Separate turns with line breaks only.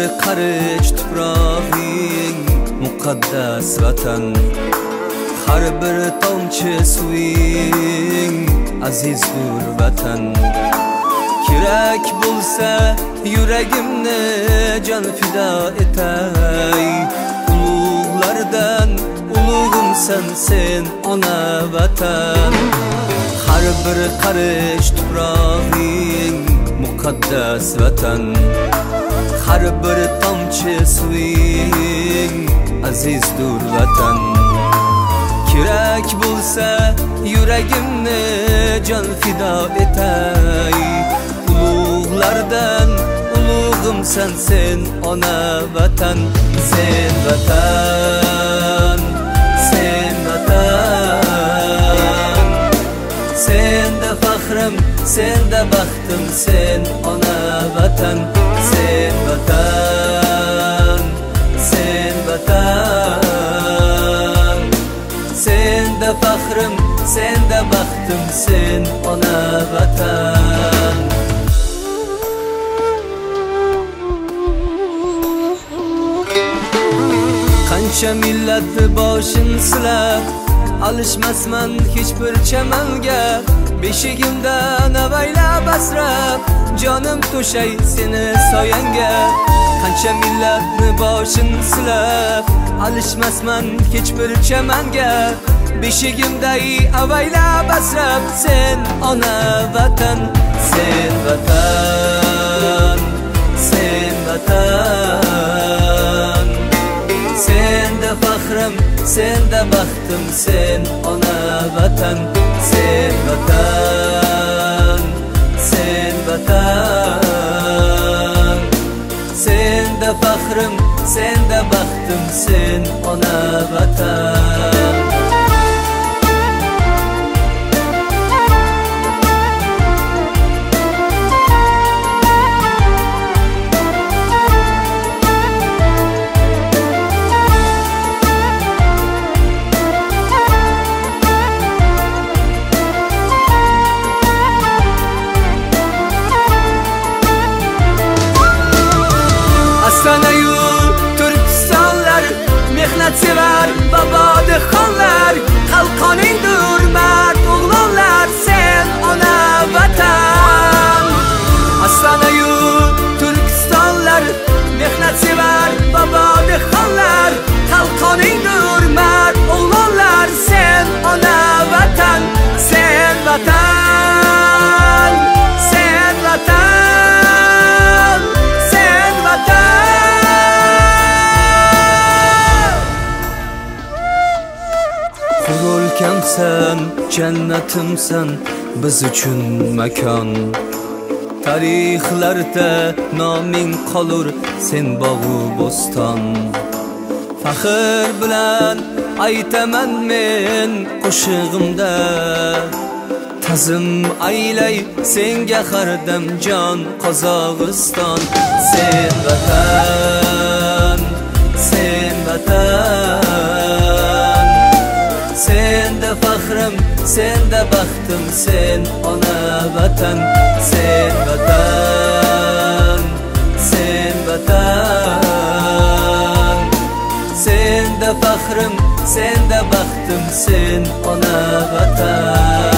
qarich tuprog'ing muqaddas vatan, har bir tomchi suving azizdur vatan. Kerak bo'lsa yuragimni jon fido etay, ulug'lardan ulug'imsan sen ona vatan. Har bir qarich tuprog'ing muqaddas vatan, har bir tomchi suving azizdur vatan. Kerak bo'lsa yuragimni jon fido etay, ulug'lardan ulug'imsan sen ona vatan. Sen vatan, sen vatan, senda faxrim, senda baxtim sen ona vatan. Sen vatan, sen vatan, senda faxrim, senda baxtim sen ona vatan. Qancha millat boshini silab alishmasman hech bir chamanga, beshigimdan avaylab asrab jonim to'shay seni soyangga. Qancha millatni boshini silab alishmasman hech bir chamanga, beshigimday avaylab asrab sen ona vatan. Sen vatan, sen vatan, senda faxrim, senda baxtim sen ona vatan. Sen vatan, sen vatan, senda faxrim, senda baxtim sen ona vatan. Asanayu Turkistonlar, mehnatsevar bobodixonlar, qalqoningdur mard o'g'lonlar sen ona vatan. Asanayu Turkistonlar, mehnatsevar bobodixonlar, qalqoningdur mard o'g'lonlar sen ona vatan. Sen vatan, sen vatan, sen vatan. O'lkamsan, jannatimsan biz uchun makon, tarixlarda noming qolur sen bog'u bo'ston. Faxr bilan aytaman men qo'shig'imda, ta'zim aylay senga har dam jon Qozog'iston. Sen vatan, sen vatan, senda faxrim, senda baxtim sen ona vatan. Sen vatan, sen vatan, senda faxrim, senda baxtim sen ona vatan.